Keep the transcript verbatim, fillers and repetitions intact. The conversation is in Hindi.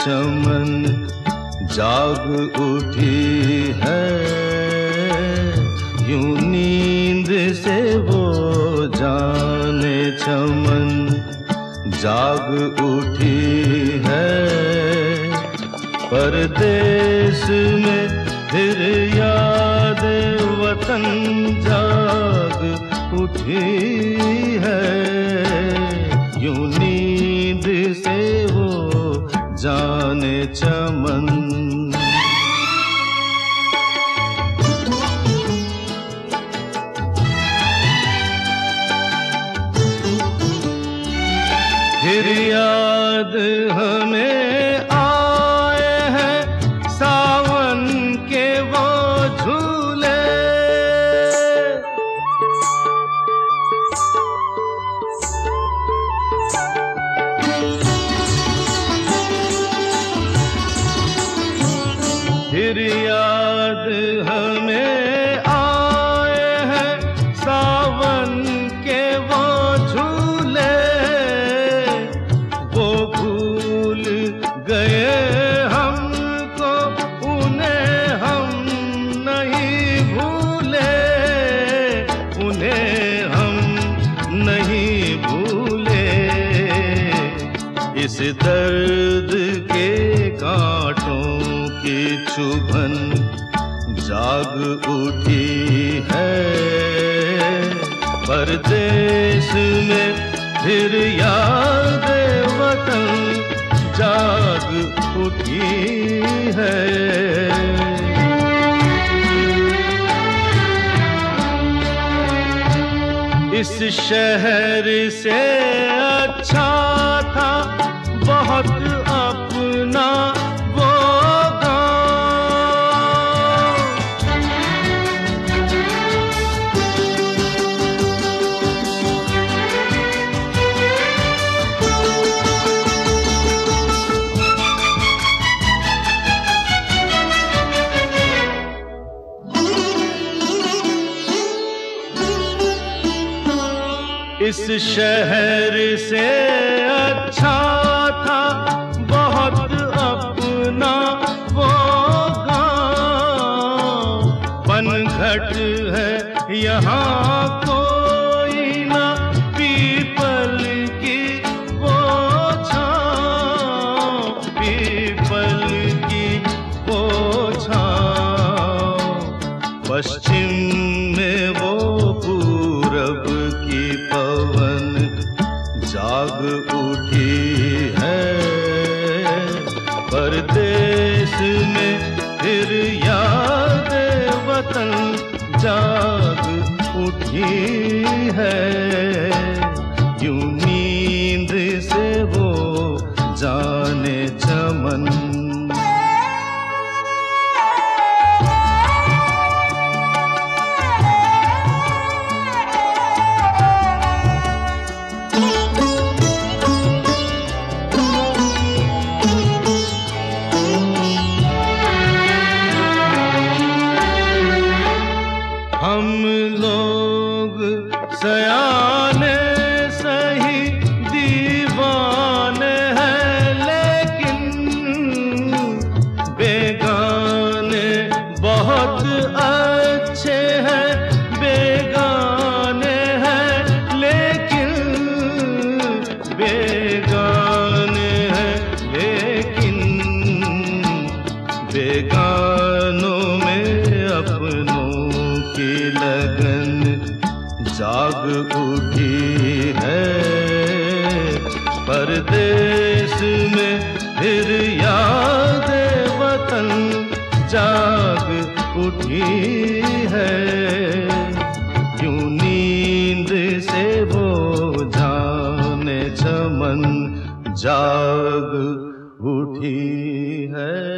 चमन जाग उठी है, यूं नींद से वो जाने चमन जाग उठी है। परदेश में फिर याद वतन जाग उठी है, यूं नींद से वो जाने चमन। फिर याद हमें आए हैं सावन के वो झूले, फिर याद हमें आए हैं सावन के वो झूले। वो भूल गए हमको, उन्हें हम नहीं भूले, उन्हें हम नहीं भूले। इस दर्द के कांटों की चुभन जाग उठी है। परदेश में फिर याद वतन जाग उठी है। इस शहर से अच्छा था बहुत अपना वो इस शहर से अच्छा था बहुत अपना वो गाँव। पनघट है यहाँ कोई ना, पीपल की वो छाँव, पीपल की वो छाँव। पश्चिम में वो पूरब की पवन जाग उठी है। परदेश में फिर याद वतन जाग उठी है, यूं नींद से वो जाने चमन। हम लोग सयाने सही दीवाने हैं, लेकिन बेगाने बहुत अच्छे हैं, बेगाने हैं लेकिन बेगाने हैं लेकिन बेगानों में अपनों की लगन जाग उठी है। परदेश में फिर याद वतन जाग उठी है, यूं नींद से वो जाने चमन जाग उठी है।